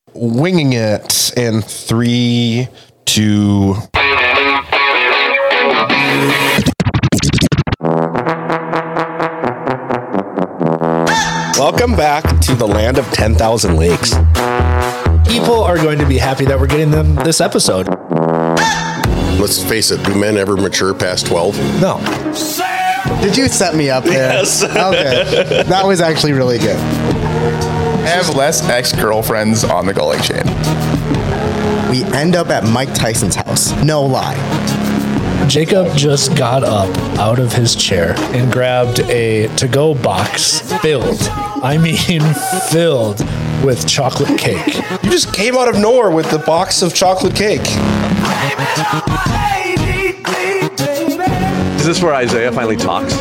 Winging it in 3, 2. Welcome back to the land of 10,000 lakes. People are going to be happy that we're getting them this episode. Let's face it, do men ever mature past 12? No. Did you set me up there? Yes. Okay. That was actually really good. Have less ex-girlfriends on the Gully chain. We end up at Mike Tyson's house. No lie. Jacob just got up out of his chair and grabbed a to-go box filled with chocolate cake. You just came out of nowhere with the box of chocolate cake. Is this where Isaiah finally talks?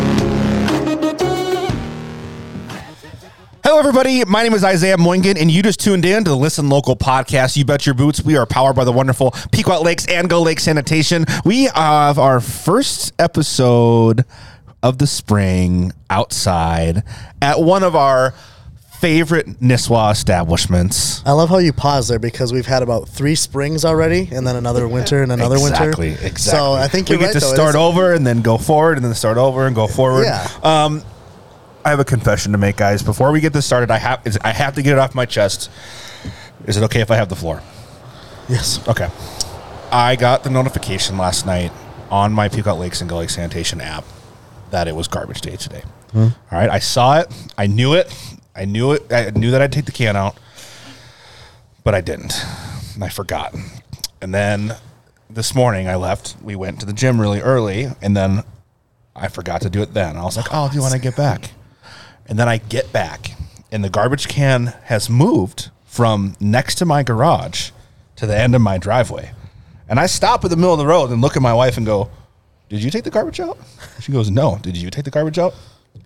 Hello, everybody. My name is Isaiah Moingen, and you just tuned in to the Listen Local podcast. You bet your boots. We are powered by the wonderful Pequot Lakes and Go Lake Sanitation. We have our first episode of the spring outside at one of our favorite Nisswa establishments. I love how you pause there because we've had about 3 springs already and then another winter and another winter. Exactly. So I think you're we right, get to though. start over and then go forward and then start over and go forward. Yeah. I have a confession to make, guys. Before we get this started, I have to get it off my chest. Is it okay if I have the floor? Yes. Okay. I got the notification last night on my Pequot Lakes and Go Lake Sanitation app that it was garbage day today. All right. I saw it. I knew it. I knew that I'd take the can out, but I didn't. And I forgot. And then this morning I left. We went to the gym really early, and then I forgot to do it then. I was like, oh, do you want to get back? And then I get back, and the garbage can has moved from next to my garage to the end of my driveway. And I stop in the middle of the road and look at my wife and go, did you take the garbage out? She goes, no. Did you take the garbage out?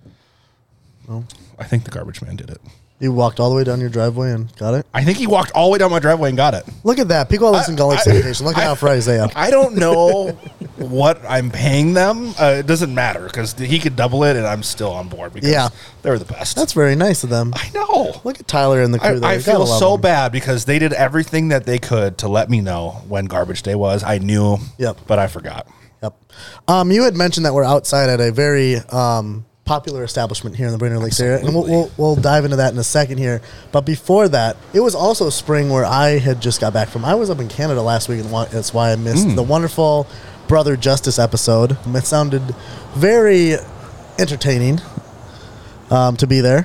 No. I think the garbage man did it. You walked all the way down your driveway and got it? I think he walked all the way down my driveway and got it. Look at that. Pequot Lakes and Go Lake Sanitation. Look out for Isaiah. I don't know what I'm paying them. It doesn't matter because he could double it and I'm still on board because they're the best. That's very nice of them. I know. Look at Tyler and the crew there. I You gotta feel love so them. bad because they did everything that they could to let me know when garbage day was. I knew, but I forgot. Yep. You had mentioned that we're outside at a very popular establishment here in the Brainerd Lakes area, and we'll dive into that in a second here. But before that, it was also spring where I had just got back from. I was up in Canada last week, and that's why I missed the wonderful Brother Justice episode. It sounded very entertaining to be there.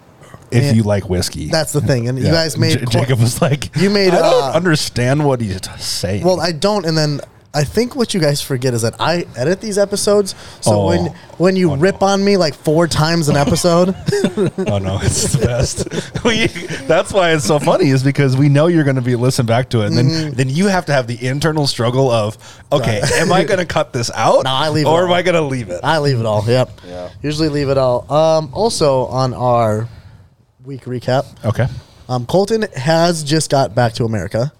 If you like whiskey. That's the thing. And you guys made... Jacob was like, you made, I don't understand what he's saying. Well, I don't, and then... I think what you guys forget is that I edit these episodes, so when you rip on me like 4 times an episode... Oh, no, it's the best. That's why it's so funny, is because we know you're going to be listening back to it, and then you have to have the internal struggle of, okay, am I going to cut this out? No, I leave it or all. am I going to leave it? I leave it all, yep. Yeah. Usually leave it all. Also, on our week recap, Okay. Colton has just got back to America.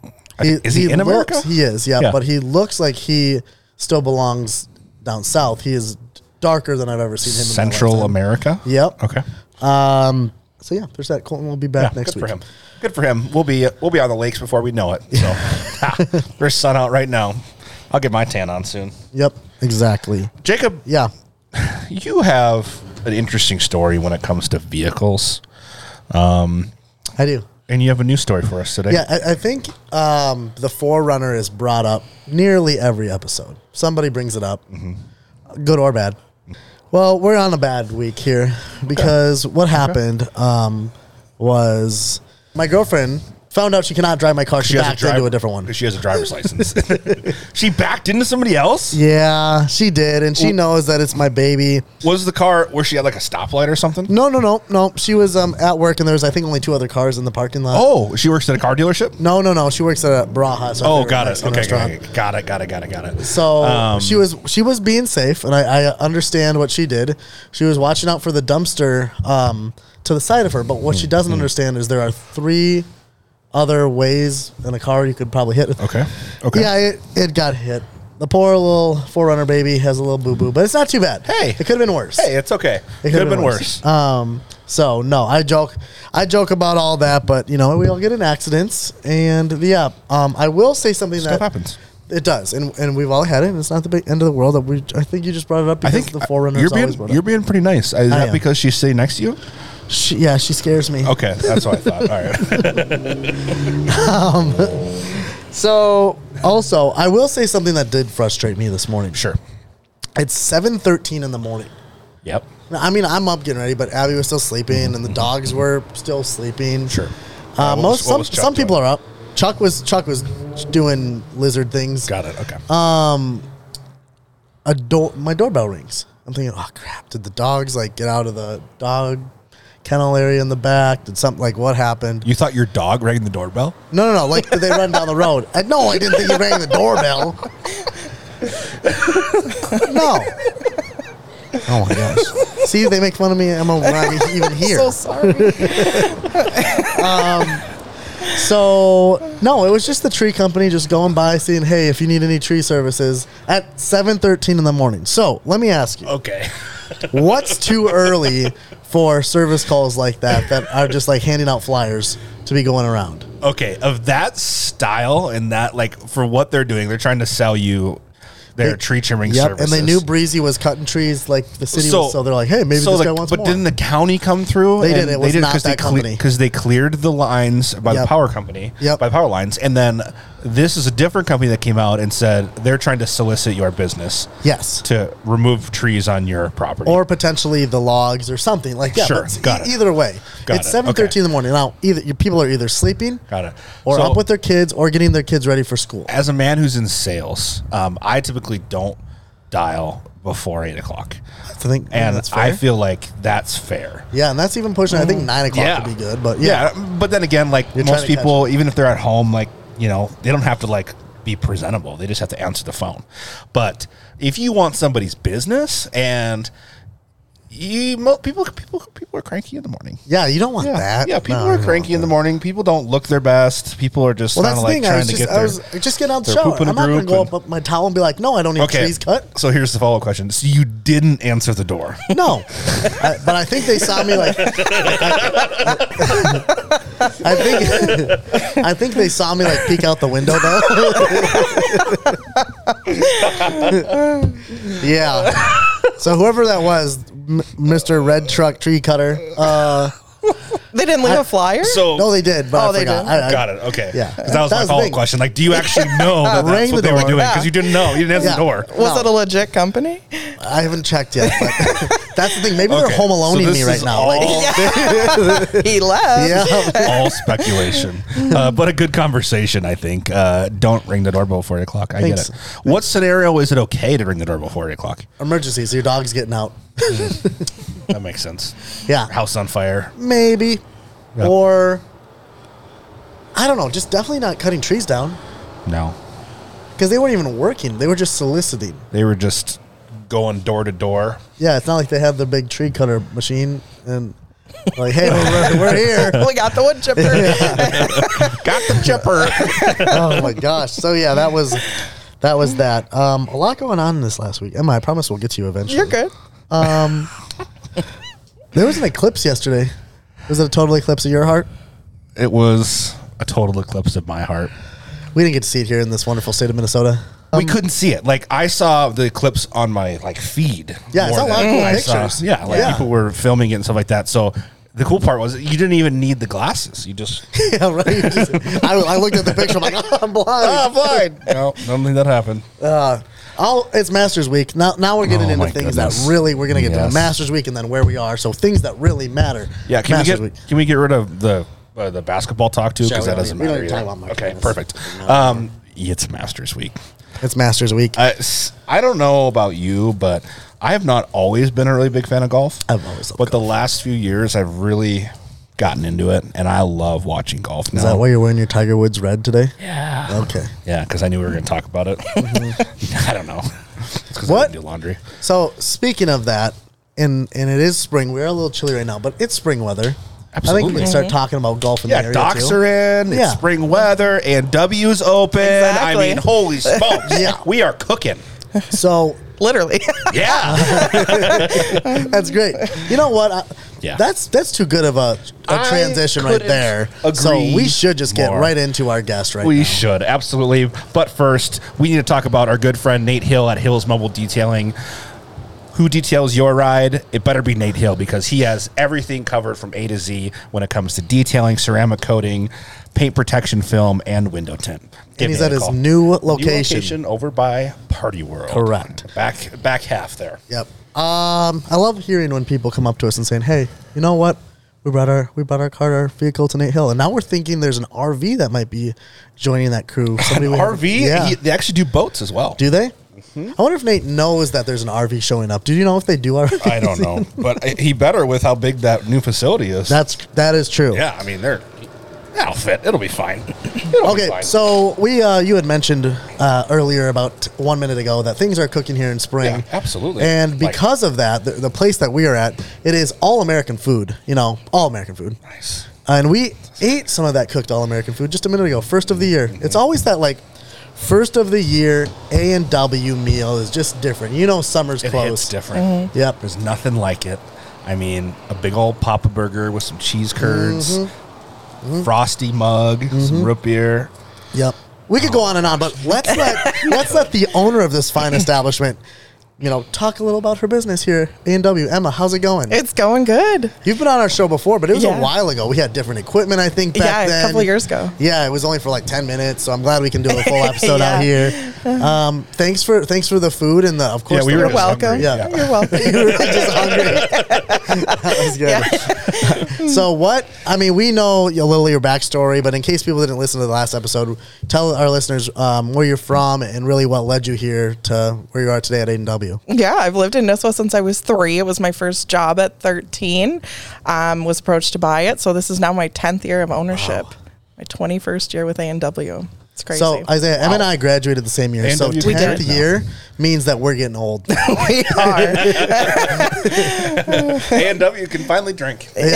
Is he in America? He is, yeah, but he looks like he still belongs down south. He is darker than I've ever seen him in Central America? Yep. Okay. So, yeah, there's that. Colton will be back next week. Good for him. Good for him. We'll be on the lakes before we know it. So there's sun out right now. I'll get my tan on soon. Yep, exactly. Jacob, Yeah. you have an interesting story when it comes to vehicles. I do. And you have a news story for us today. Yeah, I think the Forerunner is brought up nearly every episode. Somebody brings it up, good or bad. Well, we're on a bad week here because what happened was my girlfriend found out she cannot drive my car. She backed into a different one. She has a driver's license. She backed into somebody else? Yeah, she did, and she knows that it's my baby. Was the car, where she at like a stoplight or something? No. She was at work, and there was, I think, only 2 other cars in the parking lot. Oh, she works at a car dealership? No. She works at a Braha. So Got it. Okay, restaurant. got it. So she was being safe, and I understand what she did. She was watching out for the dumpster to the side of her, but what she doesn't understand is there are 3 other ways in a car you could probably hit. Okay. Yeah, it got hit. The poor little Forerunner baby has a little boo-boo, but it's not too bad. Hey. It could have been worse. Hey, it's okay. It could have been worse. So no, I joke about all that, but we all get in accidents, and I will say something Stuff that happens. It does, and we've all had it. And it's not the big end of the world. I think you just brought it up because the Forerunner. You're being pretty nice. Is that because she's sitting next to you? She scares me. Okay, that's what I thought. All right. So also, I will say something that did frustrate me this morning. Sure. It's 7:13 in the morning. Yep. I mean, I'm up getting ready, but Abby was still sleeping, and the dogs were still sleeping. Sure. Some people are up. Chuck was doing lizard things. Got it. Okay. My doorbell rings. I'm thinking, oh crap! Did the dogs get out of the dog kennel area in the back? Did something what happened? You thought your dog rang the doorbell? No. Did they run down the road? No, I didn't think he rang the doorbell. No. Oh my gosh! See, they make fun of me. I'm not even here. So sorry. So no, it was just the tree company just going by saying, "Hey, if you need any tree services," at 7:13 in the morning. So let me ask you, Okay. what's too early for service calls like that are just handing out flyers to be going around? Okay, of that style and that for what they're doing, they're trying to sell you their tree trimming services. And they knew Breezy was cutting trees the city was, so they're like, hey, maybe this guy wants more. But didn't the county come through? They did. It was not that company. Because they cleared the lines by the power company, by the power lines. And then this is a different company that came out and said they're trying to solicit your business. Yes. To remove trees on your property. Or potentially the logs or something. Sure, got it. Either way. It's 7:13 in the morning. Now, people are either sleeping or up with their kids or getting their kids ready for school. As a man who's in sales, I typically don't dial before 8 o'clock. I feel like that's fair. Yeah, and that's even pushing. I think 9 o'clock would be good, but but then again, most people, even if they're at home, they don't have to be presentable. They just have to answer the phone. But if you want somebody's business and people are cranky in the morning. Yeah, you don't want that. Yeah, people are cranky in the morning. People don't look their best. People are just that's the thing. trying to get I was just getting out the shower. I'm not going to go up with my towel and be like, no, I don't need trees cut. So here's the follow-up question. So you didn't answer the door? No. But I think they saw me I think they saw me peek out the window though. Yeah. So whoever that was, Mr. Red Truck Tree Cutter. They didn't leave a flyer? No, they did. But they did. Got it. Okay. Yeah. Because that was my follow-up question. Do you actually know that's what they were doing? Because you didn't know. You didn't answer the door. Was it a legit company? I haven't checked yet. But that's the thing. Maybe they're home aloneing me right now. He left. Yeah. All speculation. But a good conversation, I think. Don't ring the doorbell before 8 o'clock. I get it. What scenario is it okay to ring the doorbell before 8 o'clock? Emergency. So your dog's getting out. That makes sense. Yeah. House on fire. Maybe. Yeah. Or, I don't know, just definitely not cutting trees down. No. Because they weren't even working. They were just soliciting. They were just going door to door. Yeah, it's not like they had the big tree cutter machine and hey, we're here. We got the wood chipper. Got the chipper. Oh, my gosh. So, yeah, that was that. A lot going on this last week. Emma, I promise we'll get to you eventually. You're good. There was an eclipse yesterday. Was it a total eclipse of your heart? It was a total eclipse of my heart. We didn't get to see it here in this wonderful state of Minnesota. We couldn't see it. I saw the eclipse on my feed. Yeah, I saw a lot of cool pictures. People were filming it and stuff like that. So the cool part was you didn't even need the glasses. You just yeah, right. I looked at the picture. I'm like, I'm blind. I'm blind. No, don't think that happened. It's Masters Week. Now we're getting into things that really we're going to get to Masters Week and then where we are. So things that really matter. Yeah, can we get rid of the basketball talk too? Because that doesn't matter. Okay, perfect. It's Masters Week. It's Masters Week. I don't know about you, but I have not always been a really big fan of golf. I've always loved golf. The last few years I've really gotten into it, and I love watching golf now. Is that why you're wearing your Tiger Woods red today? Yeah. Okay. Yeah, because I knew we were going to talk about it. I don't know. It's because I didn't do laundry. So speaking of that, and it is spring. We're a little chilly right now, but it's spring weather. Absolutely. I think we can start talking about golf in the area docks too. are in. It's spring weather, and W's open. Exactly. I mean, holy smokes. Yeah. We are cooking. So Literally. Yeah. That's great. You know what? Yeah. That's too good of a transition right couldn't there. So agree we should just get more. right into our guest right We now. should, absolutely. But first, we need to talk about our good friend Nate Hill at Hill's Mobile Detailing. Who details your ride? It better be Nate Hill, because he has everything covered from A to Z when it comes to detailing, ceramic coating, paint protection film, and window tint. And he's at his new location. over by Party World. Correct. Back half there. Yep. I love hearing when people come up to us and saying, "Hey, you know what? We brought our vehicle to Nate Hill, and now we're thinking there's an RV that might be joining that crew." An RV? Yeah. They actually do boats as well. Do they? I wonder if Nate knows that there's an RV showing up. Do you know if they do RV? I don't know, but he better with how big that new facility is. That is true. Yeah, I mean, that'll fit. It'll be fine. It'll be Okay, fine. so you had mentioned earlier about 1 minute ago that things are cooking here in spring. Yeah, absolutely. And because of that, the place that we are at, it is all American food. All American food. Nice. And we ate some of that cooked all American food just a minute ago. First of the year. It's always that first of the year A&W meal is just different. Summer's It close. hits different. Yep. There's nothing like it. I mean, a big old Papa Burger with some cheese curds, frosty mug, some root beer. Yep. We could go on and on, but let's let the owner of this fine establishment, talk a little about her business here, A&W. Emma, how's it going? It's going good. You've been on our show before, but it was a Yeah. while ago. We had different equipment, I think, back then. A couple years ago. Yeah, it was only for 10 minutes, so I'm glad we can do a full episode Yeah. out here. Thanks for the food and of course. Yeah, we the- were You're just welcome. hungry. Yeah. You're welcome. You were just hungry. That was good. So we know a little of your backstory, but in case people didn't listen to the last episode, tell our listeners where you're from and really what led you here to where you are today at A&W. Yeah, I've lived in Nisswa since I was 3. It was my first job at 13. Was approached to buy it. So this is now my 10th year of ownership. My 21st year with A&W. It's crazy. So Isaiah, Em and I graduated the same year. So A&W 10th did. year means that we're getting old. we are. A&W can finally drink. But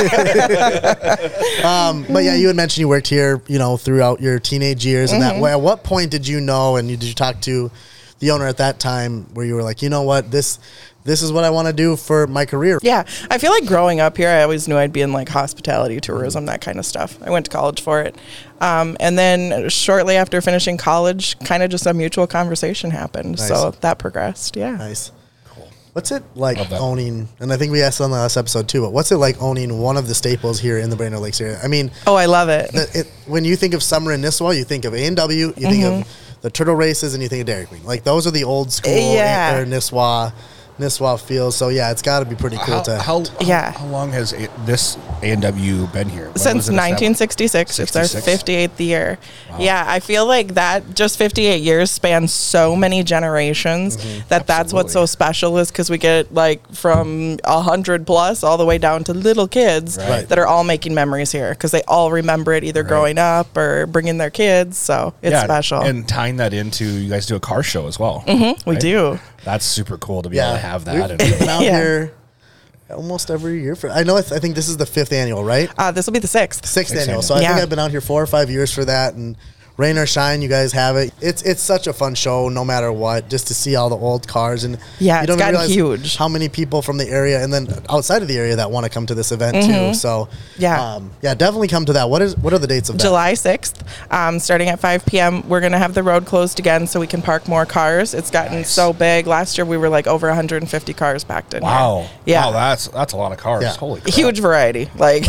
yeah, you had mentioned you worked here, throughout your teenage years, and that way. At what point did you know, and did you talk to the owner at that time, where you were like, you know what, this is what I want to do for my career? Yeah, I feel like growing up here, I always knew I'd be in hospitality, tourism, that kind of stuff. I went to college for it. And then shortly after finishing college, kind of just a mutual conversation happened. Nice. So that progressed, yeah. Nice. Cool. What's it like Love that. owning? And I think we asked on the last episode too. But what's it like owning one of the staples here in the Brainerd Lakes area? I mean, Oh, I love it. when you think of summer in Nisswa, you think of A&W, you think of the turtle races, and you think of Dairy Queen. Those are the old school Yeah. or Nisswa feels. So yeah, it's got to be pretty cool How Yeah. long has this A&W been here? When Since was it established? 1966. It's our 66? 58th year. Yeah, I feel like that just 58 years spans so many generations that's what's so Absolutely. special is because we get from 100 plus all the way down to little kids Right. that are all making memories here because they all remember it either growing up or bringing their kids. So it's special. And tying that into, you guys do a car show as well. We right? do. That's super cool to be Yeah, able to have that. We've And been out Yeah. here almost every year. I think this is the 5th annual, right? This will be the 6th. Sixth annual. annual. So I Yeah. think I've been out here 4 or 5 years for that, and rain or shine, you guys have it. It's such a fun show, no matter what. Just to see all the old cars, and Yeah, you it's don't gotten realize huge. how many people from the area and then outside of the area that want to come to this event too. So Yeah. definitely come to that. What are the dates of that? July 6th, starting at 5 p.m. We're going to have the road closed again so we can park more cars. It's gotten so big. Last year we were over 150 cars packed in wow. here. Yeah. Wow, that's a lot of cars. Yeah. Holy crap. Huge variety.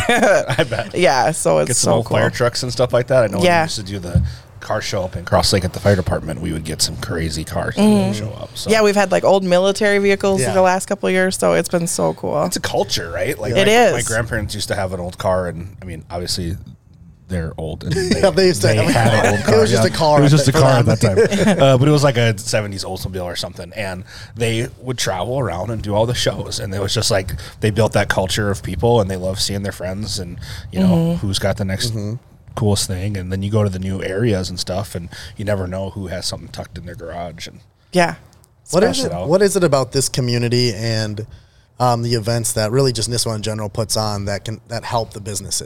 I bet. Yeah, so it's Get some so old cool. fire trucks and stuff like that. I know when we Yeah. used to do the car show up in Cross Lake at the fire department, we would get some crazy cars that show up. So Yeah, we've had old military vehicles Yeah. the last couple of years, so it's been so cool. it's a culture, right? Like It my, is. My grandparents used to have an old car, and I mean, obviously they're old. And Yeah, they used to have a had car. an old car. It was just a car It was just a for car at them. that time. But it was like a 70s Oldsmobile or something. And they would travel around and do all the shows. And it was just they built that culture of people, and they love seeing their friends and, who's got the next coolest thing. And then you go to the new areas and stuff, and you never know who has something tucked in their garage. And Yeah. What is Special it? out. What is it about this community and the events that really just Nisswa in general puts on that help the businesses?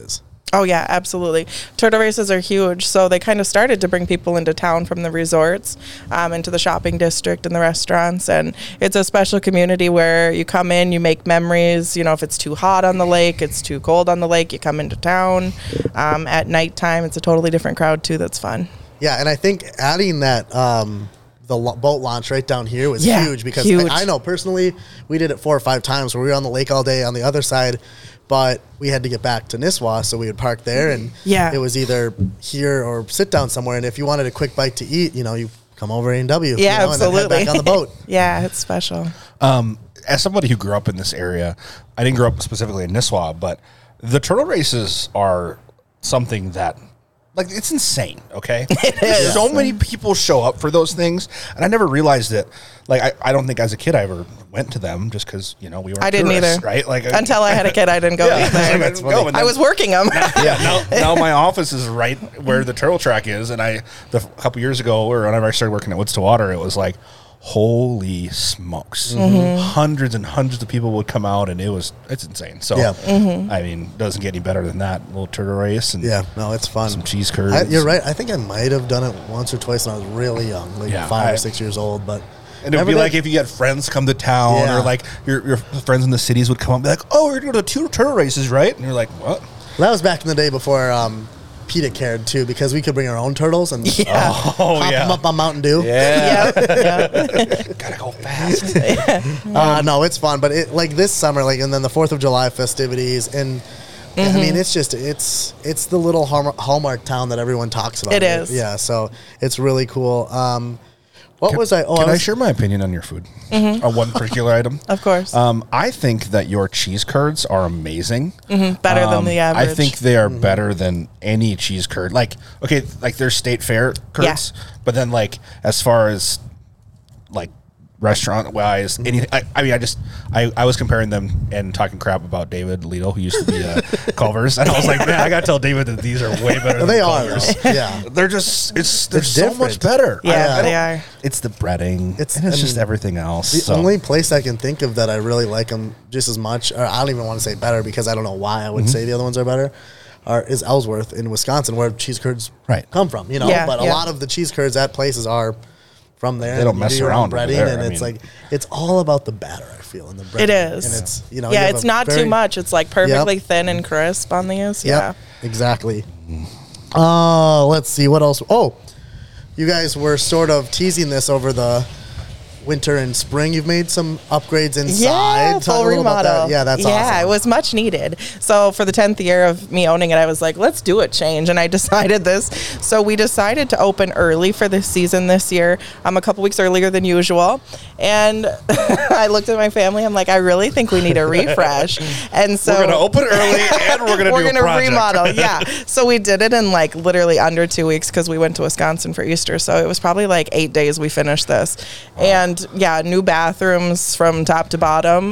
Oh, yeah, absolutely. Turtle races are huge. So they kind of started to bring people into town from the resorts, into the shopping district and the restaurants. And it's a special community where you come in, you make memories. You know, if it's too hot on the lake, it's too cold on the lake, you come into town. At nighttime, it's a totally different crowd, too. That's fun. Yeah, and I think adding that boat launch right down here was huge because I know personally we did it 4 or 5 times where we were on the lake all day on the other side, but we had to get back to Nisswa, so we would park there, and it was either here or sit down somewhere. And if you wanted a quick bite to eat, you come over A&W, absolutely, and then head back on the boat. Yeah, it's special. As somebody who grew up in this area, I didn't grow up specifically in Nisswa, but the turtle races are something that, like, it's insane, okay? It is. So many people show up for those things, and I never realized it. Like, I don't think as a kid I ever went to them just because, we weren't I didn't tourists, either. right? Like, Until I had a kid, I didn't go either. I was working them. Now my office is right where the turtle track is, and a couple years ago, or whenever I started working at Woods to Water, it was like, holy smokes. Hundreds and hundreds of people would come out, and it's insane. So, I mean, doesn't get any better than that. Little turtle race. And it's fun. Some cheese curds. You're right. I think I might have done it once or twice when I was really young, 5 or 6 years old. But and it would be like if you had friends come to town, or like your friends in the cities would come up and be like, oh, we're going to go to 2 turtle races, right? And you're like, what? Well, that was back in the day before PETA cared too, because we could bring our own turtles and pop them up on Mountain Dew. Gotta go fast. No, it's fun, but this summer, and then the 4th of July festivities, and I mean, it's just it's the little Hallmark town that everyone talks about. It is. Yeah, so it's really cool. Can I share my opinion on your food? On one particular item? Of course. I think that your cheese curds are amazing. Better than the average. I think they are better than any cheese curd. They're state fair curds, but then as far as restaurant wise, anything. I was comparing them and talking crap about David Lido, who used to be Culver's, and I was like, man, I gotta tell David that these are way better. They than are, Culver's. yeah. They're so much better. Yeah, they are. It's the breading. It's just everything else. The only place I can think of that I really like them just as much, or I don't even want to say better because I don't know why I would say the other ones are better, is Ellsworth in Wisconsin, where cheese curds come from. But a lot of the cheese curds at places are from there. They don't mess around breading, there. and it's all about the batter, I feel, in the breading. It is. And it's it's not too much. It's perfectly thin and crisp on these. Yeah. Exactly. Let's see what else. Oh, you guys were sort of teasing this over the winter and spring. You've made some upgrades inside. Yeah, full remodel. Yeah, that's awesome. Yeah, it was much needed. So for the 10th year of me owning it, I was like, let's do a change. And I decided this. So we decided to open early for this season this year, a couple weeks earlier than usual. And I looked at my family. I'm like, I really think we need a refresh. And so we're going to open early and we're going to remodel. Yeah. So we did it in literally under 2 weeks because we went to Wisconsin for Easter. So it was probably 8 days we finished this. And new bathrooms from top to bottom.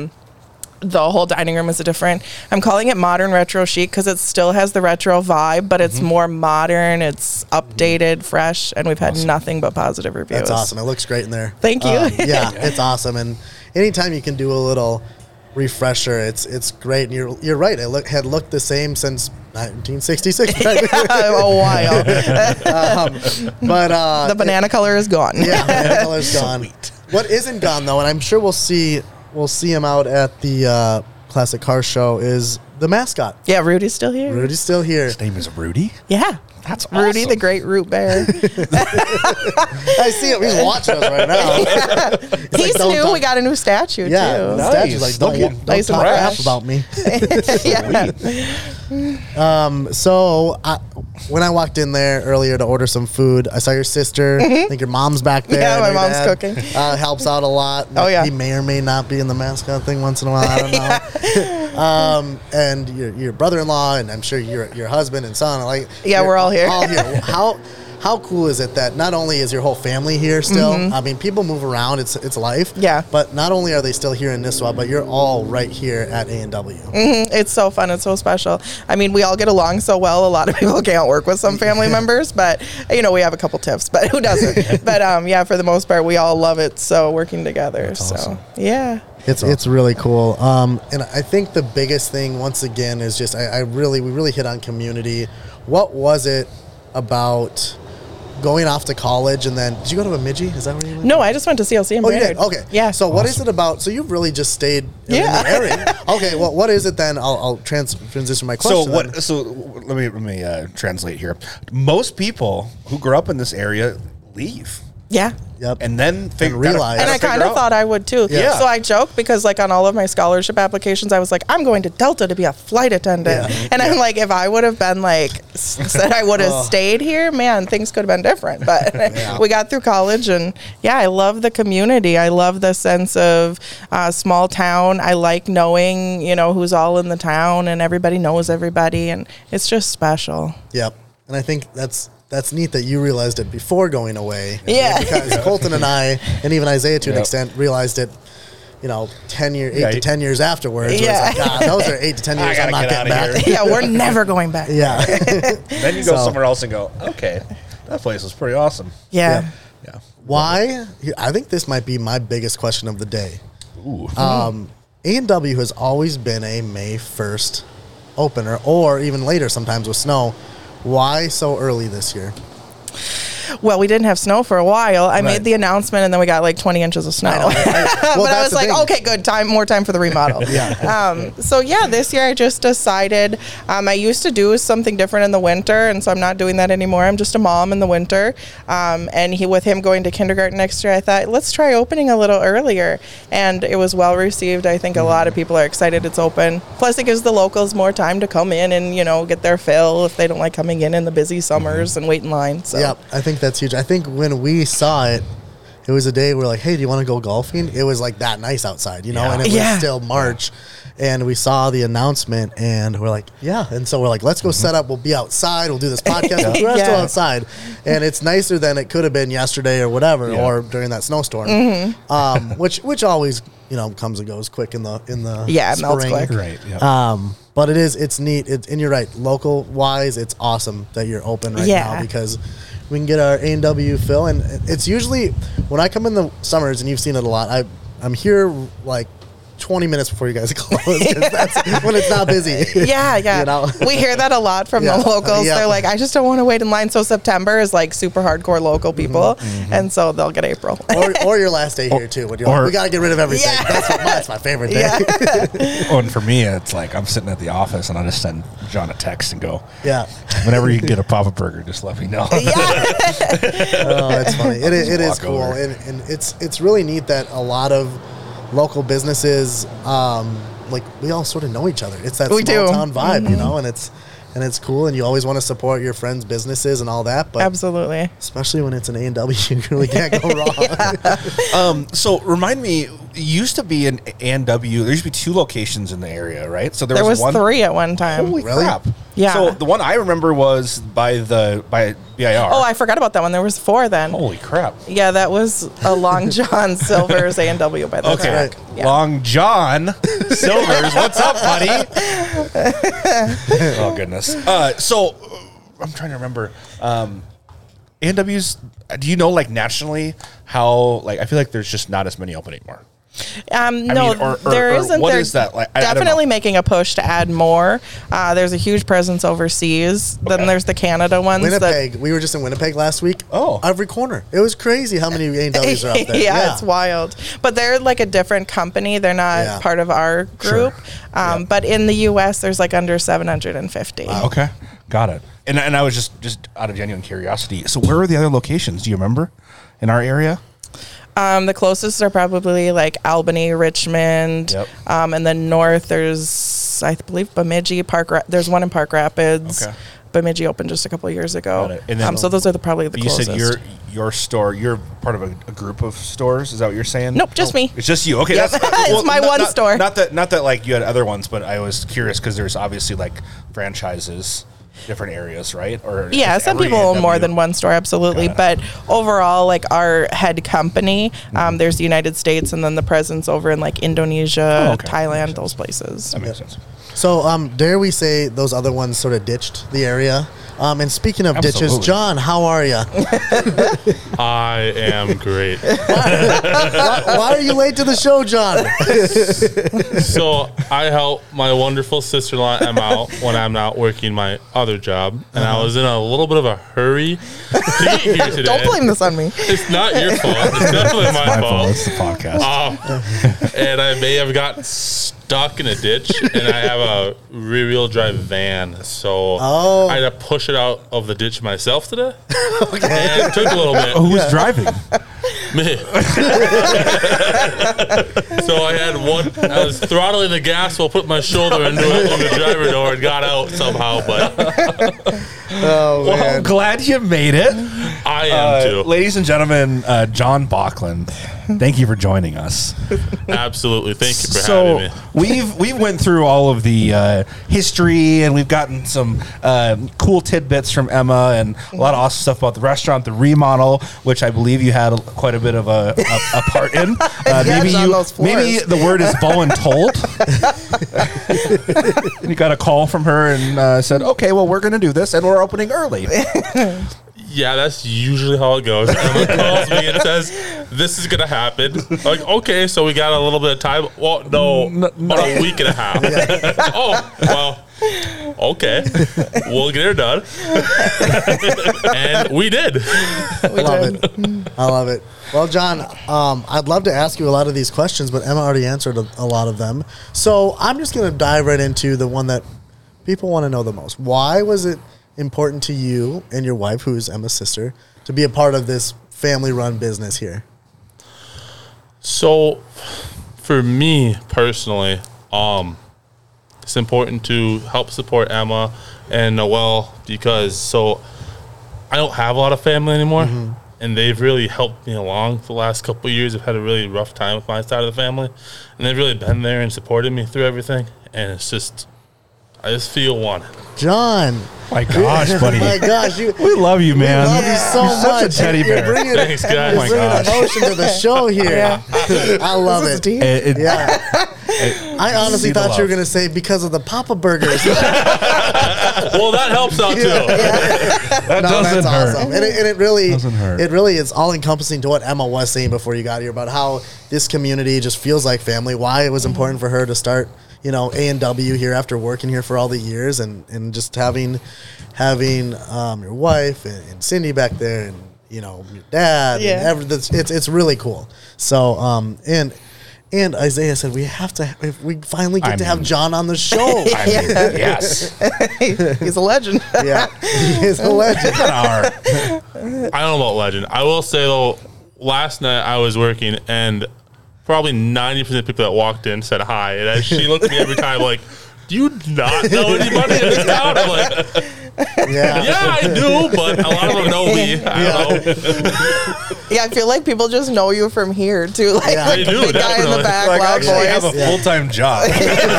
The whole dining room is I'm calling it modern retro chic because it still has the retro vibe, but it's more modern, it's updated, fresh, and we've had nothing but positive reviews. That's awesome. It looks great in there. Thank you. Yeah, it's awesome. And anytime you can do a little refresher, it's great. And you're right. It had looked the same since 1966. Right? A while. But the banana color is gone. Yeah, banana color is gone. Sweet. What isn't gone though, and I'm sure we'll see him out at the Classic Car Show, is the mascot. Yeah, Rudy's still here. His name is Rudy? Yeah. That's awesome. Rudy, the great root bear. I see him. He's watching us right now. He's new. We got a new statue, too. The statue's don't nice talk crap about me. So when I walked in there earlier to order some food, I saw your sister. I think your mom's back there. Yeah, my mom's cooking. Helps out a lot. Oh, yeah. He may or may not be in the mascot thing once in a while. I don't know. And your brother-in-law, and I'm sure your husband and son. We're all here. All here. how cool is it that not only is your whole family here still, I mean, people move around, it's life. Yeah. But not only are they still here in Nisswa, but you're all right here at A&W. It's so fun. It's so special. I mean, we all get along so well. A lot of people can't work with some family members, but, you know, we have a couple tips, but who doesn't? But, yeah, for the most part, we all love it. So working together. That's awesome. Yeah. It's really cool. And I think the biggest thing, once again, is just we really hit on community. What was it about going off to college, and then did you go to Bemidji? Is that where you went? No, I just went to CLC and Oh, you did? Brainerd. Okay. Yeah. So what is it about? So you've really just stayed in the area. Okay. Well, what is it then? I'll transition my question. So what? So let me translate here. Most people who grow up in this area leave. Yeah. Yep. And then realize. And I kind of thought I would too. Yeah. So I joke because like on all of my scholarship applications, I was like, I'm going to Delta to be a flight attendant. Yeah. And I'm like, if I would have been like, said I would have stayed here, man, things could have been different. But we got through college and I love the community. I love the sense of small town. I like knowing, you know, who's all in the town and everybody knows everybody. And it's just special. Yep. And I think that's neat that you realized it before going away. Yeah. Because Colton and I, and even Isaiah to an extent, realized it, you know, 8 to 10 years afterwards. Yeah. It's like, God, those are 8 to 10 years I'm not getting back. Yeah, we're never going back. Yeah. Then you go somewhere else and go, okay, that place was pretty awesome. Yeah. Yeah. Why? I think this might be my biggest question of the day. Ooh. A&W has always been a May 1st opener, or even later sometimes with snow. Why so early this year? Well, we didn't have snow for a while. I made the announcement, and then we got like 20 inches of snow. Well, but I was like, okay, good, more time for the remodel. So this year I just decided I used to do something different in the winter, and so I'm not doing that anymore. I'm just a mom in the winter. And with him going to kindergarten next year, I thought, let's try opening a little earlier. And it was well received. I think a lot of people are excited it's open. Plus, it gives the locals more time to come in and, you know, get their fill if they don't like coming in the busy summers and wait in line. So. Yep, I think that's huge. I think when we saw it, it was a day we're like, hey, do you want to go golfing? It was like that nice outside, you know, and it was still March. And we saw the announcement and we're like, yeah. And so we're like, let's go set up. We'll be outside. We'll do this podcast. We're still outside. And it's nicer than it could have been yesterday or whatever, or during that snowstorm, which always, you know, comes and goes quick in the it melts spring. quick. Right. Yep. But it's neat. And you're right. Local wise, it's awesome that you're open right now because we can get our A&W fill. And it's usually when I come in the summers, and you've seen it a lot, I'm here like 20 minutes before you guys close, 'cause that's when it's not busy. Yeah. You know? We hear that a lot from the locals. They're like, I just don't want to wait in line. So September is like super hardcore local people, and so they'll get April. or your last day here too. When you're like, we got to get rid of everything. Yeah. That's my favorite day. Oh, and for me, it's like I'm sitting at the office and I just send John a text and go, Yeah. whenever you get a Papa Burger, just let me know. Oh, it's funny. It is walk cool, over. and it's really neat that a lot of local businesses, like we all sort of know each other. It's that small town vibe, you know, and it's cool, and you always want to support your friends' businesses and all that. But Absolutely. especially when it's an A&W, you really can't go wrong. So remind me, it used to be an A&W. There used to be 2 locations in the area, right? So There was one, 3 at one time. Holy Really? crap! Yeah. So the one I remember was by BIR. Oh, I forgot about that one. There was 4 then. Holy crap! Yeah, that was a Long John Silver's A&W by the Okay, track. Right. Yeah. Long John Silver's. What's up, buddy? Oh goodness. So I'm trying to remember. A&W's. Do you know, like, nationally how, like, I feel like there's just not as many open anymore. No, mean, or there isn't. what They're is that? Like, I don't definitely know. making a push to add more. There's a huge presence overseas. Then there's the Canada ones. Winnipeg. We were just in Winnipeg last week. Oh. Every corner. It was crazy how many A&Ws are out there. Yeah, it's wild. But they're like a different company. They're not part of our group. But in the U.S., there's like under 750. Wow. Okay, got it. And I was just out of genuine curiosity. So where are the other locations? Do you remember in our area? The closest are probably like Albany, Richmond, and then north there's, I believe, Bemidji, there's one in Park Rapids. Okay. Bemidji opened just a couple years ago. Got it. And then, so those are probably the you closest. said your store, you're part of a group of stores. Is that what you're saying? Nope, just me. It's just you. Okay, Yep. It's my one store. Not that like you had other ones, but I was curious because there's obviously like franchises. different areas, right? Or Yeah, just some every people own more A&W? than one store, absolutely. But overall, like our head company, there's the United States and then the presence over in like Indonesia, okay. Thailand, those places. That makes sense. So, dare we say those other ones sort of ditched the area? And speaking of ditches, Absolutely. John, how are you? I am great. Why are you late to the show, John? So I help my wonderful sister-in-law Emma out when I'm not working my other job, and I was in a little bit of a hurry to get here today. Don't blame this on me. It's not your fault. It's definitely my fault. It's the podcast. And I may have gotten stuck in a ditch, and I have a rear-wheel drive van, so I had to push it out of the ditch myself today. And it took a little bit. Who's driving? Me. So I was throttling the gas while putting my shoulder into it on the driver door and got out somehow, but Oh, I'm man. glad you made it. I am too. Ladies and gentlemen, John Bachland, thank you for joining us. Absolutely. Thank you for having me. we've went through all of the history, and we've gotten some cool tidbits from Emma and a lot of awesome stuff about the restaurant, the remodel, which I believe you had quite a bit of a part in. Maybe the word is voluntold. You got a call from her and said, "Okay, well, we're going to do this, and we're opening early." Yeah, that's usually how it goes. Emma calls me and says, "This is going to happen." Like, okay, so we got a little bit of time. Well, no, about a week and a half. Oh, well, okay. We'll get her done. And we did. I love it. Well, John, I'd love to ask you a lot of these questions, but Emma already answered a lot of them. So I'm just going to dive right into the one that people want to know the most. Why was it important to you and your wife, who is Emma's sister, to be a part of this family-run business here? So, for me personally, it's important to help support Emma and Noelle because I don't have a lot of family anymore, and they've really helped me along for the last couple of years. I've had a really rough time with my side of the family, and they've really been there and supported me through everything. And I just feel wanted. John. My gosh, buddy. My gosh. We love you, man. We love you so You're much. such a teddy bear. You're bringing, Thanks, guys. You're Oh my bringing gosh. emotion to the show here. I love it. Yeah. I honestly See the thought you were love. going to say because of the Papa Burgers. Well, that helps out too. That No, doesn't that's hurt. awesome. And it really Doesn't hurt. It really is all encompassing to what Emma was saying before you got here about how this community just feels like family, why it was important for her to start, A&W here after working here for all the years and just having your wife and Cindy back there and your dad and it's really cool. So and Isaiah said we finally get to have John on the show. Yes. He's a legend. Yeah, he is a legend. I don't know about legend. I will say though, last night I was working and probably 90% of the people that walked in said hi. And as she looked at me every time like, do you not know anybody in this town? I'm like, yeah, I do, but a lot of them know me. I don't know. Yeah, I feel like people just know you from here too. Like, Yeah. like They the do, big guy in the definitely. back, Like, I loud actually have voice. a full-time job.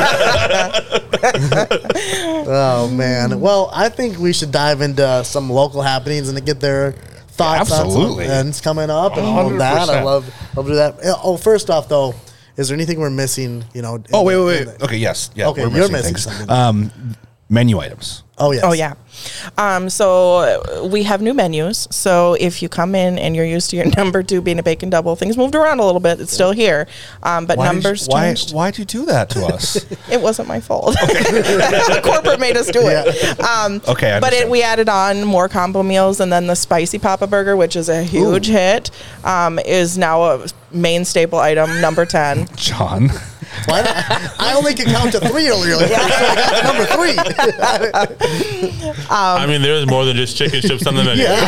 Oh man. Well, I think we should dive into some local happenings and to get their thoughts on some Absolutely. events coming up and all of that. I 100%. love to do that. Oh, first off though, is there anything we're missing? Oh, wait. Okay, yes. Yeah, Okay, we're you're missing missing things. something. Menu items. Oh yes. Oh yeah. So we have new menus. So if you come in and you're used to your number 2 being a bacon double, things moved around a little bit. It's still here, but numbers changed. Why'd you do that to us? It wasn't my fault. Corporate made us do it. Okay, I but understand. we added on more combo meals, and then the spicy Papa Burger, which is a huge hit, is now a main staple item, number 10. John. Why not? I only could count to 3 earlier, so I got to number 3. I mean, there's more than just chicken strips on the menu. I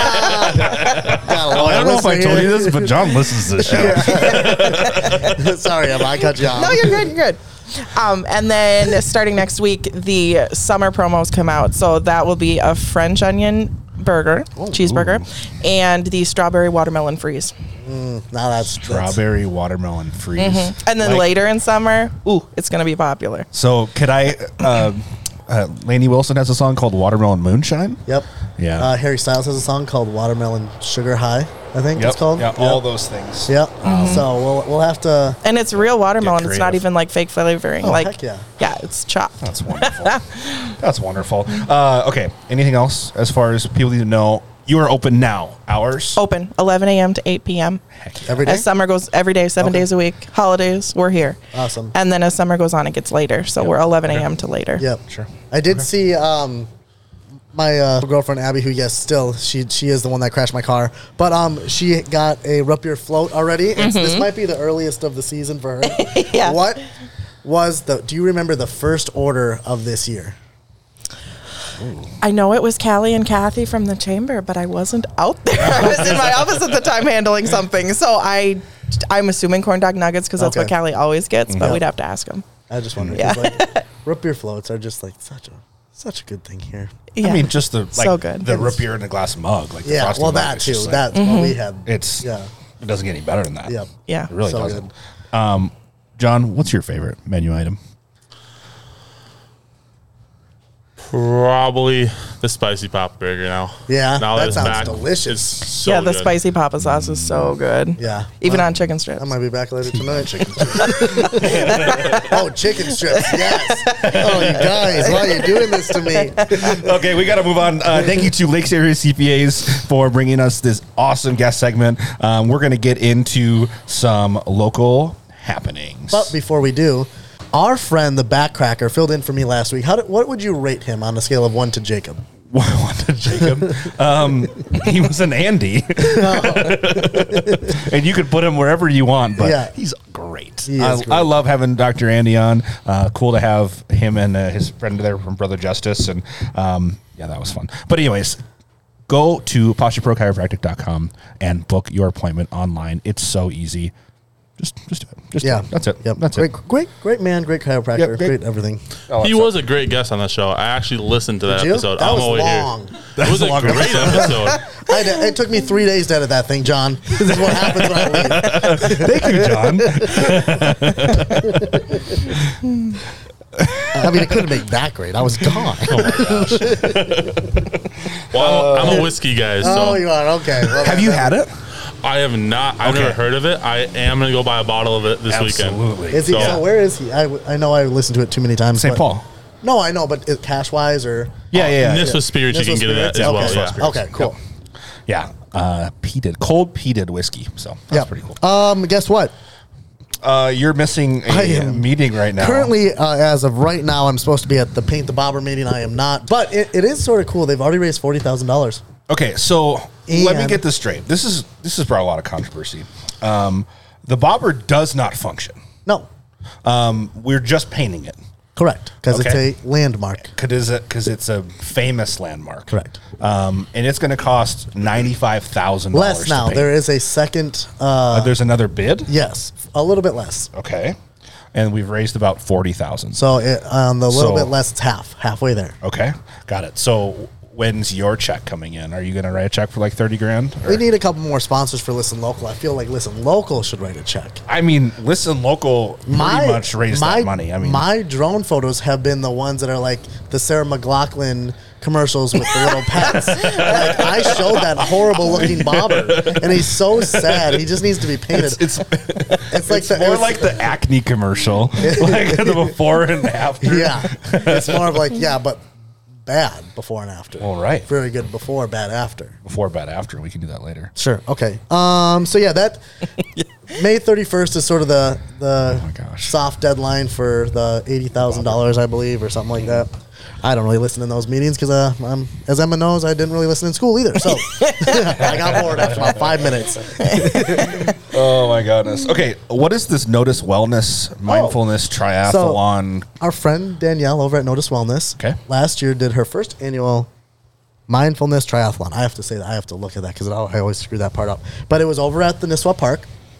don't know if I told you this, but John listens to the show. Sorry, Emma, I cut you off. No, you're good. You're good. And then starting next week, the summer promos come out. So that will be a French onion burger, cheeseburger, and the strawberry watermelon freeze. Now that's Strawberry watermelon freeze. And then Like- later in summer, it's going to be popular. So could I Lainey Wilson has a song called Watermelon Moonshine. Yep. Yeah. Harry Styles has a song called Watermelon Sugar High, I think Yep. it's called. Yeah, all those things. Yep. So we'll have to. And it's real watermelon. It's not creative. even like fake flavoring. Oh, like, heck yeah. Yeah, it's chopped. That's wonderful. That's wonderful. Okay. Anything else as far as people need to know? You are open now. Hours? Open 11 a.m. to 8 p.m. Every day? As summer goes, every day, 7 days a week. Holidays, we're here. Awesome. And then as summer goes on, it gets later. So we're 11 a.m. to later. Yep. Sure. I did see my girlfriend Abby, who still she is the one that crashed my car, but she got a root beer float already. This might be the earliest of the season for her. Yeah. What was do you remember the first order of this year? I know it was Callie and Kathy from the chamber, but I wasn't out there. I was in my office at the time handling something. So I'm assuming corn dog nuggets because that's what Okay. Callie always gets, but we'd have to ask them. I just wondered. Yeah. Like, root beer floats are just like such a good thing here. Yeah. I mean, just the So good. the root beer in a glass mug, like the Yeah, frosted well mug that is too. just like- That's what we had. it's yeah. It doesn't get any better than that. Yep. Yeah. It really So doesn't. John, what's your favorite menu item? Probably the spicy pop burger now. Yeah, now that it's sounds back, delicious. It's so Yeah, the good. spicy papa sauce is so good. Yeah. Even Well, on chicken strips. I might be back later tonight. Chicken strips. Oh, chicken strips. Yes. Oh, you guys, why are you doing this to me? Okay, we got to move on. Thank you to Lakes Area CPAs for bringing us this awesome guest segment. We're going to get into some local happenings. But before we do, our friend, the Backcracker, filled in for me last week. What would you rate him on a scale of 1 to Jacob? One to Jacob. He was an Andy. And you could put him wherever you want, but Yeah. he's great. He is great. I love having Dr. Andy on. Cool to have him and his friend there from Brother Justice. And yeah, that was fun. But anyways, go to postureprochiropractic.com and book your appointment online. It's so easy. Just do it. Just do it. That's it. Yep. That's great, it. Great man, great chiropractor, Yep, great everything. Oh, He that's was a great guest on the show. I actually listened to that Did you? episode. That on was my way long. here. It was a long great episode. episode. It took me 3 days to edit that thing, John. This is what happens when I leave. Thank you, John. I mean, it couldn't make that great. I was gone. Well, I'm a whiskey guy, so Oh, you are? Okay. Well, Have you had it? I have not. I've Okay. never heard of it. I am going to go buy a bottle of it this weekend. Absolutely. Is he, so where is he? I know I listened to it too many times. St. but- Paul. No, I know, but cash-wise or... Yeah. Nisswa Spirits, you Nisswa can get it Spirits? as well. Okay. Yeah. Okay, cool. Yeah. Cold peated whiskey. So that's Yep. pretty cool. Guess what? You're missing I a am meeting right now. Currently, as of right now, I'm supposed to be at the Paint the Bobber meeting. I am not. But it is sort of cool. They've already raised $40,000. Okay, so let me And- get this straight. This is brought a lot of controversy. The bobber does not function. No. We're just painting it. Correct. Because Okay. it's a landmark. Because it's a famous landmark. Correct. And it's going to cost $95,000. Less now. to paint. There is a second... There's another bid. yes. A little bit less. Okay, and we've raised about 40,000. So on the little So- bit less, it's halfway there. Okay, got it. So when's your check coming in? Are you going to write a check for like 30 grand? We need a couple more sponsors for Listen Local. I feel like Listen Local should write a check. I mean, Listen Local pretty much raised that money. I mean, my drone photos have been the ones that are like the Sarah McLachlan commercials with the little pets. Like I showed that horrible looking bobber, and he's so sad. He just needs to be painted. it's like it's more like the acne commercial, like the before and after. yeah. It's more of like but bad before and after. All right. Very good before, bad after. Before, bad, after. We can do that later. Sure. Okay. So yeah, that May 31st is sort of the Oh my gosh. soft deadline for the $80,000, I believe, or something like that. I don't really listen in those meetings because, as Emma knows, I didn't really listen in school either. So I got bored after about 5 minutes. Oh my goodness. Okay, what is this Notice Wellness Mindfulness Triathlon? Our friend Danielle over at Notice Wellness last year did her first annual mindfulness triathlon. I have to say that. I have to look at that because I always screw that part up. But it was over at the Nisswa Park.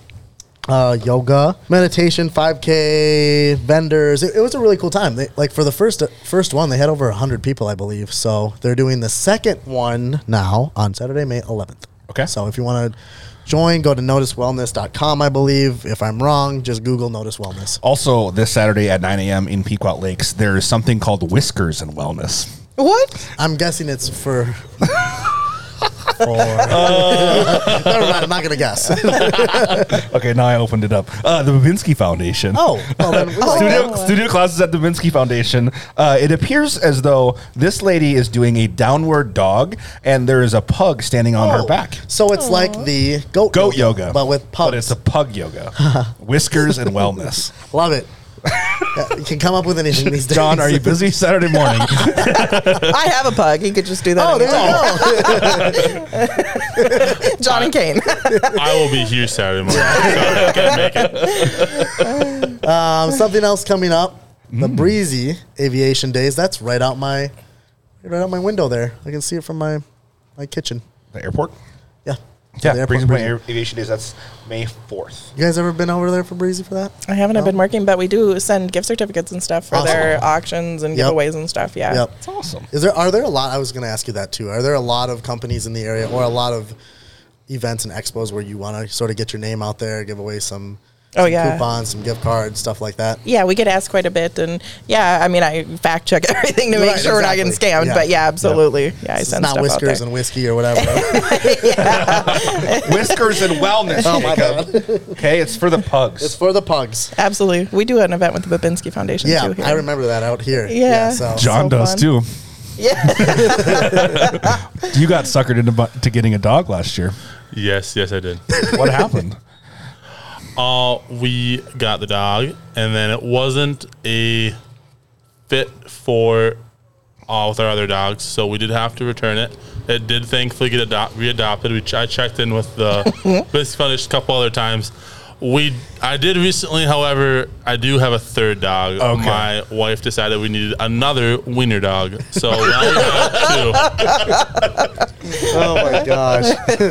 Yoga, meditation, 5K, vendors. It was a really cool time. For the first one, they had over 100 people, I believe. So they're doing the second one now on Saturday, May 11th. Okay. So if you want to join, go to noticewellness.com, I believe. If I'm wrong, just Google Notice Wellness. Also, this Saturday at 9 a.m. in Pequot Lakes, there is something called Whiskers and Wellness. What? I'm guessing it's for... Never mind, I'm not going to guess. Okay, now I opened it up. The Babinski Foundation. Oh, well then, Studio classes at the Babinski Foundation. It appears as though this lady is doing a downward dog, and there is a pug standing on her back. So it's like the goat yoga, but with pugs. But it's a pug yoga. Whiskers and Wellness. Love it. You can come up with anything these days. John, are you busy Saturday morning? I have a pug. He could just do that. Oh, there you go. John and Kane. I will be here Saturday morning. Sorry, I can't make it. Something else coming up. The Breezy Aviation Days. That's right out my window there. I can see it from my kitchen. The airport? Yeah. Yeah, The airport Breezy Breezy. Aviation Days. That's May 4th. You guys ever been over there for Breezy for that? I haven't. I've been working, but we do send gift certificates and stuff for Awesome. their auctions and Yep. giveaways and stuff. Yeah. Yep. That's awesome. Are there a lot? I was going to ask you that too. Are there a lot of companies in the area or a lot of events and expos where you want to sort of get your name out there, give away some coupons, some gift cards, stuff like that? Yeah, we get asked quite a bit, and I mean, I fact check everything to make Right, sure we're not getting exactly. scammed. Yeah. But yeah, absolutely. Yeah, I It's send not stuff Whiskers out there. and whiskey or whatever. Whiskers and Wellness. Oh my God. Okay, it's for the pugs. It's for the pugs. Absolutely, we do an event with the Babinski Foundation Yeah, too. Here. I remember that out here. Yeah. so John so does fun. too. Yeah. You got suckered into getting a dog last year. Yes, I did. What happened? We got the dog, and then it wasn't a fit for with our other dogs, so we did have to return it. It did thankfully get readopted. I checked in with the Babinski Foundation a couple other times. I did recently, however, I do have a third dog. Okay. My wife decided we needed another wiener dog, so now we have two. Oh my gosh.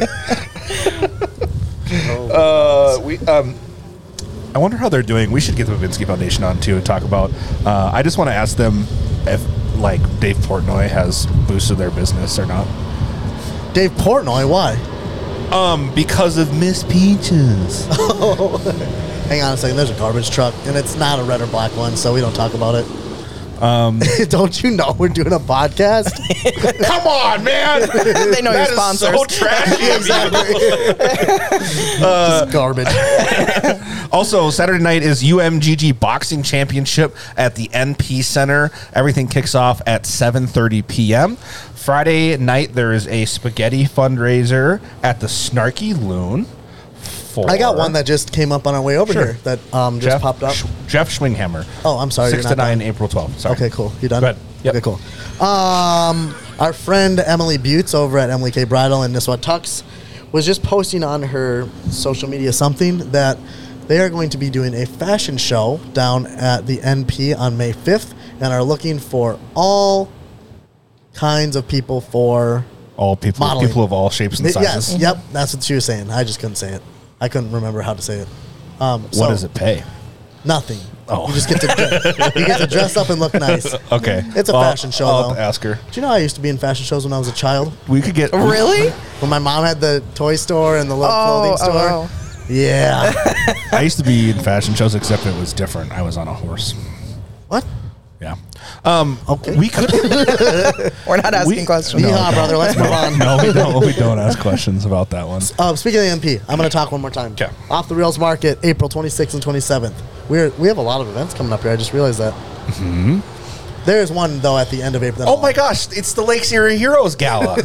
I wonder how they're doing. We should get the Babinski Foundation on too and talk about. I just want to ask them if like Dave Portnoy has boosted their business or not. Dave Portnoy, why? Because of Miss Peaches. Hang on a second. There's a garbage truck, and it's not a red or black one, so we don't talk about it. Don't you know we're doing a podcast? Come on, man! They know your That is sponsors. so trashy. Just garbage. Also, Saturday night is UMGG Boxing Championship at the NP Center. Everything kicks off at 7:30 p.m. Friday night, there is a spaghetti fundraiser at the Snarky Loon. I got one that just came up on our way over Sure. here that just popped up. Jeff Schwinghammer. Oh, I'm sorry. 6 you're to not 9, done. April 12th. Sorry. Okay, cool. You done? Go ahead. Yep. Okay, cool. Our friend Emily Butts over at Emily K. Bridal in Nisswa Tux was just posting on her social media something that they are going to be doing a fashion show down at the NP on May 5th and are looking for all kinds of people for All people, modeling. people of all shapes and sizes. Yes, yep, that's what she was saying. I just couldn't say it. I couldn't remember how to say it. What does it pay? Nothing. Oh. You just get to dress up and look nice. Okay. It's a fashion show, I'll though. have to ask her. Do you know I used to be in fashion shows when I was a child? We could get Really? When my mom had the toy store and the little clothing store. Oh. Yeah. I used to be in fashion shows, except it was different. I was on a horse. What? Yeah. Okay. We could. We're not asking questions. Yeehaw, brother. Let's move on. No, we don't. We don't ask questions about that one. Speaking of the MP, I'm going to talk one more time. Okay. Off the Rails Market, April 26th and 27th. We have a lot of events coming up here. I just realized that. Mm-hmm. There's one, though, at the end of April. Oh my gosh! It's the Lake Erie Heroes Gala.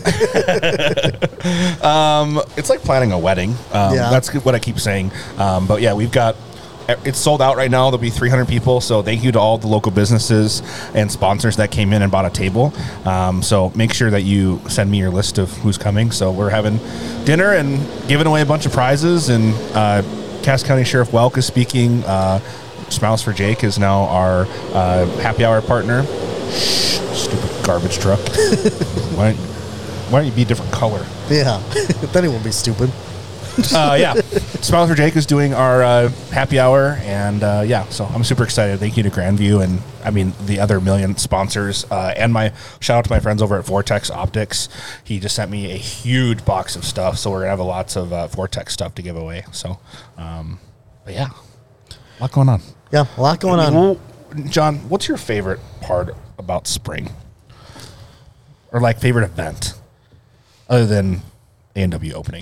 It's like planning a wedding. Yeah. That's what I keep saying. But yeah, we've got. It's sold out right now. There'll be 300 people. So thank you to all the local businesses and sponsors that came in and bought a table. So make sure that you send me your list of who's coming. So we're having dinner and giving away a bunch of prizes. And Cass County Sheriff Welk is speaking. Smiles for Jake is now our happy hour partner. Stupid garbage truck. Why don't you be a different color? Yeah. Then he won't be stupid. Smile for Jake is doing our happy hour, and so I'm super excited. Thank you to Grandview and the other million sponsors, and my shout out to my friends over at Vortex Optics. He just sent me a huge box of stuff, so we're gonna have lots of Vortex stuff to give away. So, a lot going on. Yeah, a lot going on. Well, John, what's your favorite part about spring, or like favorite event, other than A&W opening?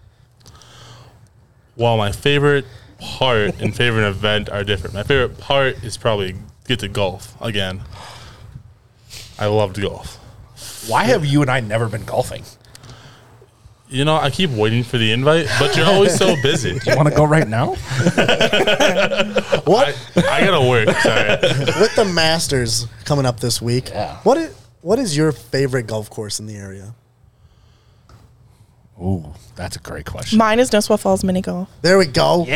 Well, my favorite part and favorite event are different. My favorite part is probably get to golf again. I loved golf. Why have you and I never been golfing? You know, I keep waiting for the invite, but you're always so busy. You want to go right now? What? I gotta work. Sorry. With the Masters coming up this week, Yeah. what is your favorite golf course in the area? Ooh, that's a great question. Mine is Nisswa Falls Mini Golf. There we go.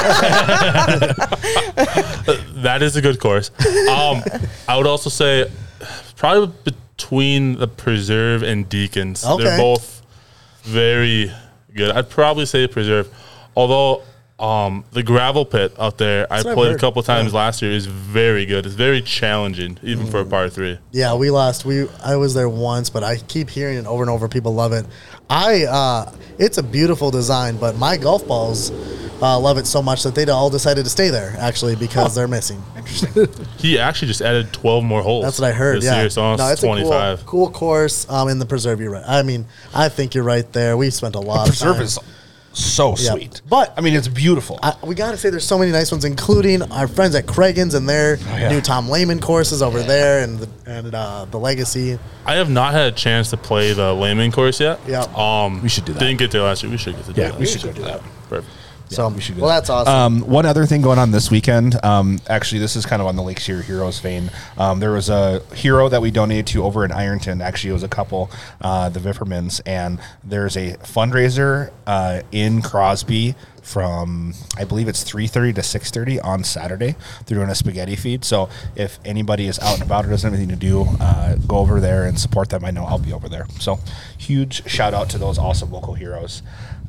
That is a good course. I would also say probably between the Preserve and Deacons. Okay. They're both very good. I'd probably say Preserve. Although the gravel pit out there, I what I've played a heard. couple times last year, is very good. It's very challenging, even for a par 3. Yeah, we lost. I was there once, but I keep hearing it over and over. People love it. It's a beautiful design, but my golf balls love it so much that they all decided to stay there, actually, because they're missing. He actually just added 12 more holes. That's what I heard. This Yeah, year, so almost it's 25. a cool course in the Preserve. You're right. I think you're right there. We spent a lot of Preserve time. is so Yeah. sweet. But it's beautiful. We got to say there's so many nice ones, including our friends at Craigan's and their new Tom Lehman courses over there, and the Legacy. I have not had a chance to play the Layman course yet. Yeah. We should do that. Didn't get there last year. We should get to do that. we should go do that. Perfect. So we should go. that's awesome. One other thing going on this weekend. Actually, this is kind of on the Lake Shear Heroes vein. There was a hero that we donated to over in Ironton. Actually, it was a couple, the Viffermans, and there's a fundraiser in Crosby from, I believe it's 3:30 to 6:30 on Saturday. They're doing a spaghetti feed. So if anybody is out and about or doesn't have anything to do, go over there and support them. I know I'll be over there. So huge shout out to those awesome local heroes.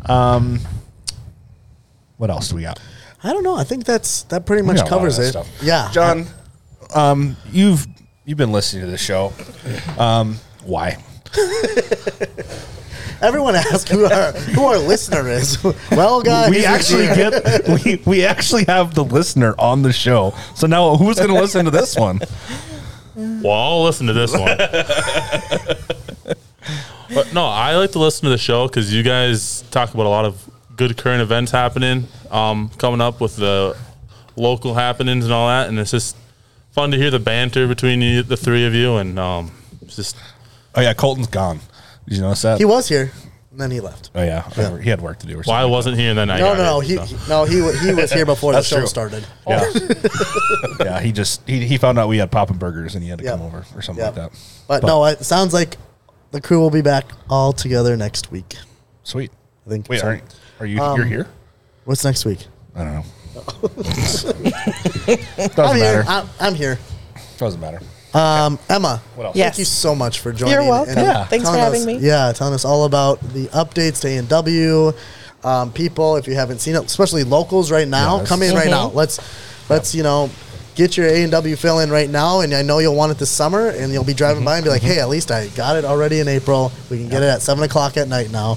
What else do we got? I don't know. I think that pretty much got a lot of covers that it. stuff. Yeah, John, you've been listening to this show. Why? Everyone asks who our listener is. Well, guys, We actually we actually have the listener on the show. So now who's going to listen to this one? Well, I'll listen to this one. But no, I like to listen to the show because you guys talk about a lot of good current events happening, coming up with the local happenings and all that, and it's just fun to hear the banter between the three of you, and it's just. Oh yeah, Colton's gone. Did you notice that? he was here, and then he left. Oh yeah, he had work to do or something. Well, I wasn't here, and then I No, got no, hurt, he was here before the That's show true. started. Yeah, yeah. He found out we had Poppin' Burgers and he had to Yeah. come over or something Yeah. like that. But no, it sounds like the crew will be back all together next week. Sweet. I think. Wait, so. are you you're here? What's next week? I don't know. I'm Doesn't here. matter. I'm here. Doesn't matter. Emma, What else? Yes. thank you so much for joining. You're welcome. and Yeah. Thanks for telling having us- me. Yeah, telling us all about the updates to A&W. People, if you haven't seen it, especially locals right now, Yes. come in right now. Let's get your A&W fill in right now, and I know you'll want it this summer, and you'll be driving by and be like, hey, at least I got it already in April. We can get it at 7 o'clock at night now.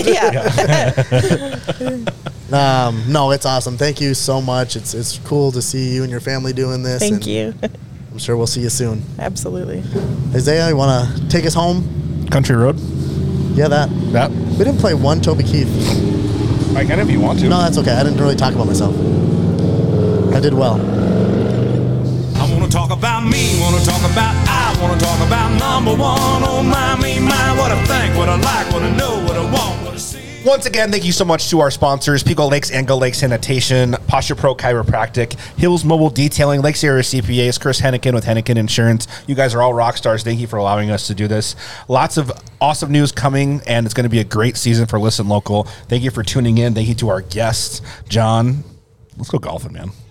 Yeah. No, it's awesome. Thank you so much. It's cool to see you and your family doing this. Thank and you. I'm sure we'll see you soon. Absolutely. Isaiah, you want to take us home? Country Road. Yeah, that. That. We didn't play one Toby Keith. I can if you want to. No, that's okay. I didn't really talk about myself. I did well. I want to talk about me, want to talk about I want to talk about number one. Oh my, me, my, what I think, what I like, what I know, what I want, what I see. Once again, thank you so much to our sponsors, Pico Lakes and Go Lake Sanitation, Posture Pro Chiropractic, Hills Mobile Detailing, Lakes Area CPAs, Chris Hennigan with Hennigan Insurance. You guys are all rock stars. Thank you for allowing us to do this. Lots of awesome news coming, and it's going to be a great season for Listen Local. Thank you for tuning in. Thank you to our guests. John, let's go golfing, man.